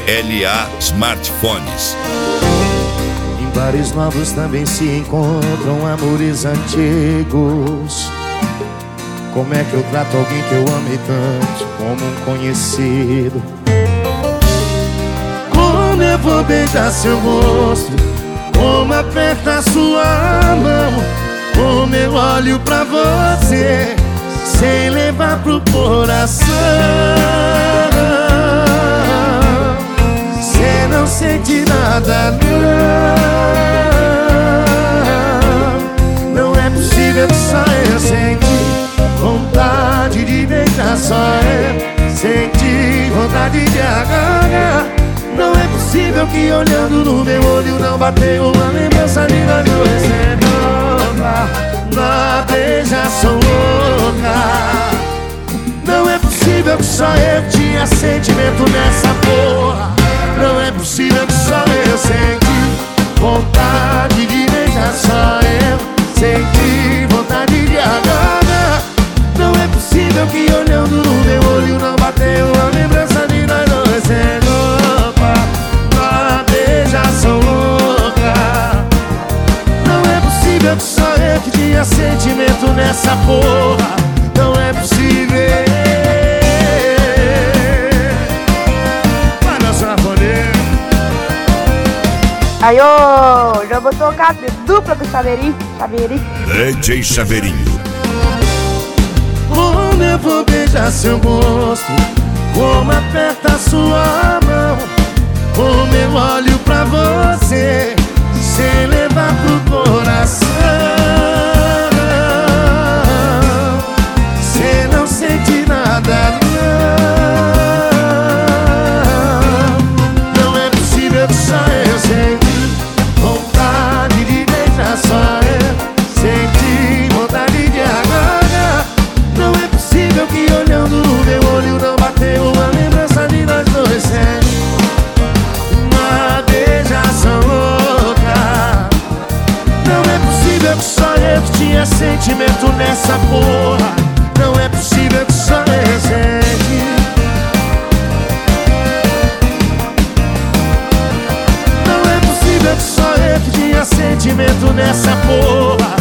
LA Smartphones. Em bares novos também se encontram amores antigos. Como é que eu trato alguém que eu amei tanto como um conhecido? Como eu vou beijar seu rosto? Como aperta sua mão? Como eu olho pra você sem levar pro coração? Cê não sente nada, não. Não é possível que só eu senti vontade de beijar, só eu senti vontade de agarrar. Não é possível que olhando no meu olho não bateu uma lembrança de nós dois. Cê na beijação louca. Não é possível que só eu tinha sentimento nessa porra. Não é possível que só eu senti vontade de beijar, só eu senti vontade de agarrar. Não é possível que olhando no meu olho não bateu a lembrança de nós dois. Cê louca, na beijação louca. Não é possível que só eu que tinha sentimento nessa porra. Não é possível. Aí, ô, já vou tocar dupla pro Chaveirinho. DJ Chaveirinho. Como eu vou beijar seu rosto? Como aperta sua mão? Como eu olho pra você sem levar pro coração? Cê não sente nada, não. Não é possível que só eu senti vontade de beijar, só eu senti vontade de agarrar. Não é possível que olhando no meu olho não bateu uma lembrança de nós dois. Uma beijação louca. Não é possível que só eu que tinha sentimento nessa porra. Não é possível que só eu senti. Não é possível que só eu que tinha sentimento nessa porra.